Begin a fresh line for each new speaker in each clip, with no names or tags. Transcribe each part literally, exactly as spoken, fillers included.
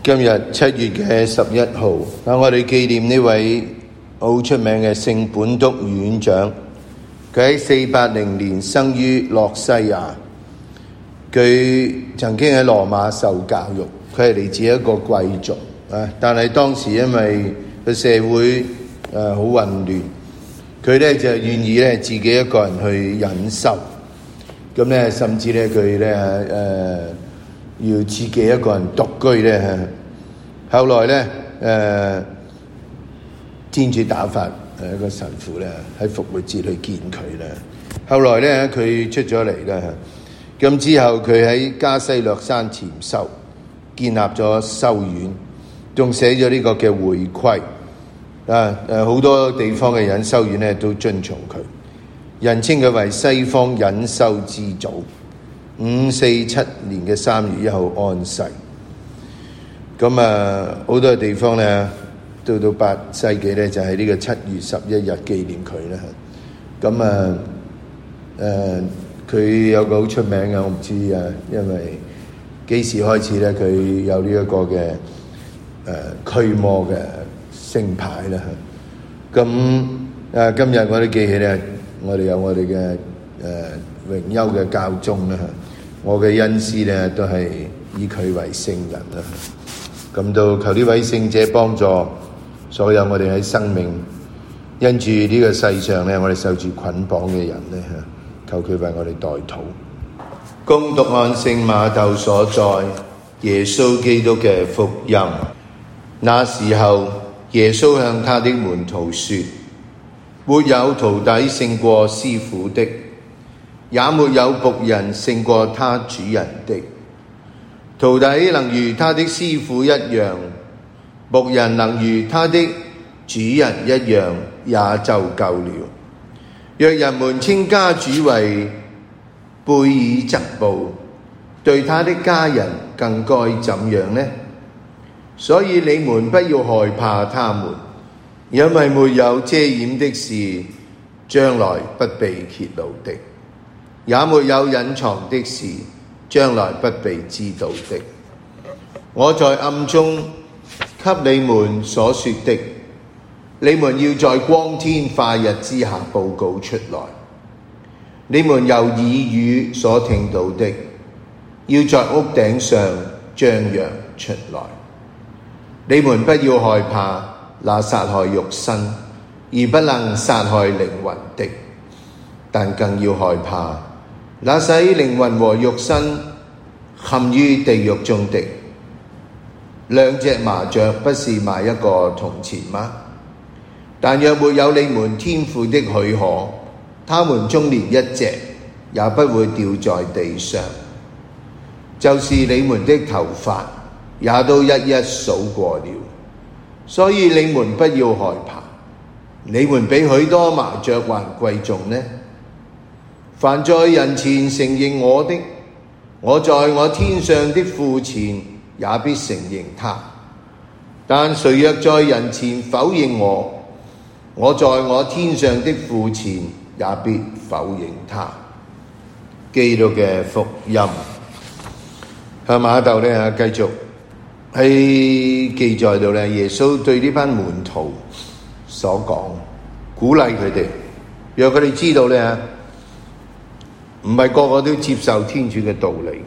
今日七月嘅十一號，啊，我哋紀念呢位好出名嘅聖本篤院長。佢喺四八零年生於諾西亞，佢曾經喺羅馬受教育，佢係嚟自一個貴族啊。但係當時因為個社會誒好混亂，佢咧就願意咧自己一個人去忍受，咁咧甚至咧佢咧誒要自己一個人獨居咧。後來咧誒、呃、天主打發誒一個神父咧喺復活節去見佢咧。後來咧佢出咗嚟啦，咁之後佢喺加西略山潛修，建立咗修院，仲寫咗呢個嘅會規啊。誒好多地方嘅隱修院咧都遵從佢，人稱佢為西方隱修之祖。五四七年嘅三月一號安逝。咁啊，好多地方咧，到到八世紀咧，就係呢個七月十一日紀念佢啦。咁啊，誒，佢有個好出名嘅，我唔知啊，因為幾時開始咧，佢有呢一個嘅誒驅魔嘅聖牌啦。咁啊，今日我哋記起咧，我哋有我哋嘅誒榮休嘅教宗啦。我嘅恩師咧都係以佢為聖人啦。咁到求呢位聖者幫助所有我哋喺生命因住呢個世上咧，我哋受住捆綁嘅人咧，求佢為我哋代禱。恭讀按聖瑪竇所載耶穌基督嘅福音。那時候，耶穌向他的門徒說：沒有徒弟勝過師傅的，也沒有僕人勝過他主人的。徒弟能如他的師傅一樣，僕人能如他的主人一樣，也就夠了。若人們稱家主為貝耳則步，對他的家人更該怎樣呢？所以你們不要害怕他們，因為沒有遮掩的事將來不被揭露的，也沒有隱藏的事將來不被知道的。我在暗中給你們所說的，你們要在光天化日之下報告出來。你們由耳語所聽到的，要在屋頂上張揚出來。你們不要害怕那殺害肉身而不能殺害靈魂的，但更要害怕那使靈魂和肉身陷於地獄中的。兩隻麻雀不是賣一個銅錢嗎？但若沒有你們天父的許可，他們中連一隻也不會掉在地上。就是你們的頭髮也都一一數過了，所以你們不要害怕。你們比許多麻雀還貴重呢。凡在人前承認我的，我在我天上的父前也必承認他；但誰若在人前否認我，我在我天上的父前也必否認他。基督嘅福音。向瑪竇咧繼續喺記載到咧，耶穌對呢班門徒所講，鼓勵佢哋，讓佢哋知道咧，唔係個個都接受天主嘅道理。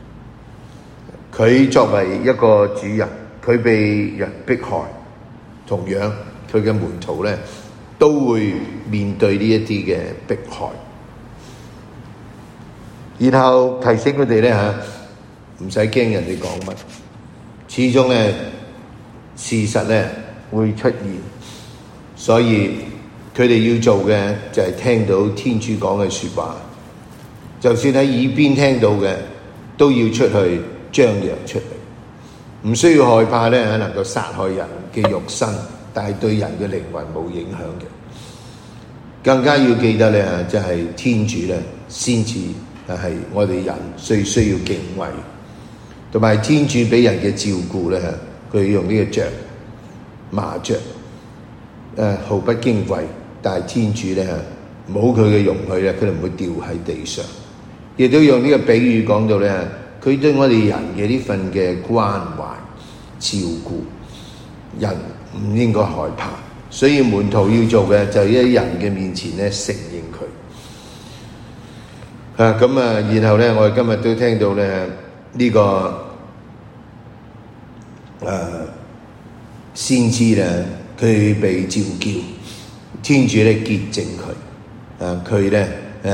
佢作為一個主人，佢被人迫害，同樣佢嘅門徒咧都會面對呢一啲嘅迫害。然後提醒佢哋咧嚇，唔使驚人哋講乜，始終咧事實咧會出現，所以佢哋要做嘅就係聽到天主講嘅説話，就算喺耳邊聽到嘅，都要出去張揚出嚟，唔需要害怕咧能夠殺害人嘅肉身，但係對人嘅靈魂冇影響嘅。更加要記得咧，就係天主咧先至係我哋人最需要敬畏，同埋天主俾人嘅照顧咧，佢用呢個雀麻雀，誒毫不矜貴，但係天主咧冇佢嘅容許咧，佢哋唔會掉喺地上。亦都用呢個比喻講到咧，佢對我哋人嘅呢份嘅關懷， 照顧，人唔應該害怕。所以門徒要做嘅就係喺人嘅面前咧承認佢。啊，咁啊，然後咧，我哋今日都聽到咧呢、這個誒、啊、先知咧，佢被召叫，天主咧潔淨佢，啊，佢咧誒，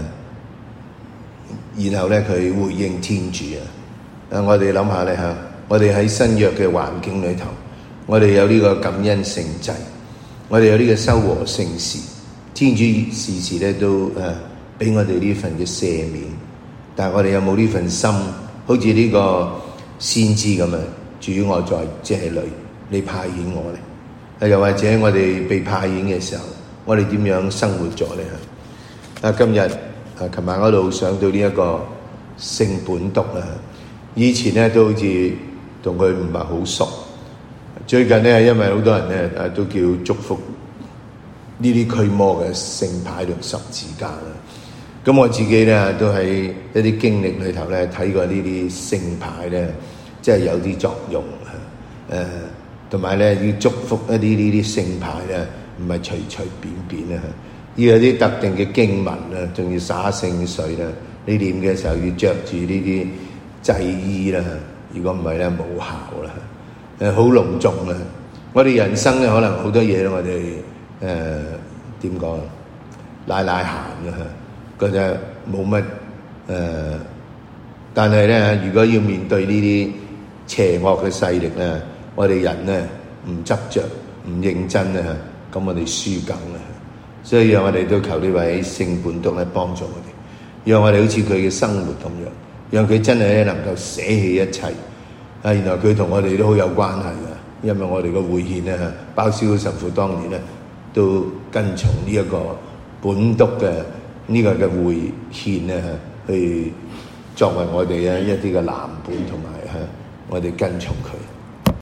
然後咧佢回應天主啊。啊，我哋諗下咧嚇，我哋喺新約嘅環境裏頭，我哋有呢個感恩聖祭。我哋有呢個修和聖事，天主時時咧都誒俾、呃、我哋呢份嘅赦免，但係我哋有冇呢份心，好似呢個先知咁啊？主，我在這裏，你派遣我咧？又或者我哋被派遣嘅時候，我哋點樣生活咗咧？啊，今日啊，琴晚嗰度上到呢一個聖本篤啊，以前咧都好似同佢唔係好熟。最近咧，因為好多人咧啊，都叫祝福呢啲驅魔嘅聖牌同十字架啦。咁我自己咧都喺一啲經歷裏頭咧睇過呢啲聖牌咧，即係有啲作用啊。誒，同埋咧要祝福一啲呢啲聖牌咧，唔係隨隨便便啊，要有啲特定嘅經文啊，仲要灑聖水啦。你念嘅時候要着住呢啲祭衣啦，如果唔係咧冇效啦。誒，好隆重啊！我哋人生咧可能好多嘢，我哋誒點講啊，賴賴閒啊，覺得冇乜誒。但係咧，如果要面對呢啲邪惡嘅勢力咧，我哋人咧唔執着、唔認真啊，咁我哋輸梗啊！所以讓我哋都求呢位聖本篤咧幫助我哋，讓我哋好似佢嘅生活咁樣，讓佢真係咧能夠捨棄一切。啊！原來佢同我哋都好有關係嘅，因為我哋個會憲咧，包小神父當年咧都跟從呢一個本篤嘅呢個嘅會憲咧，去作為我哋嘅一啲嘅藍本，同埋嚇我哋跟從佢。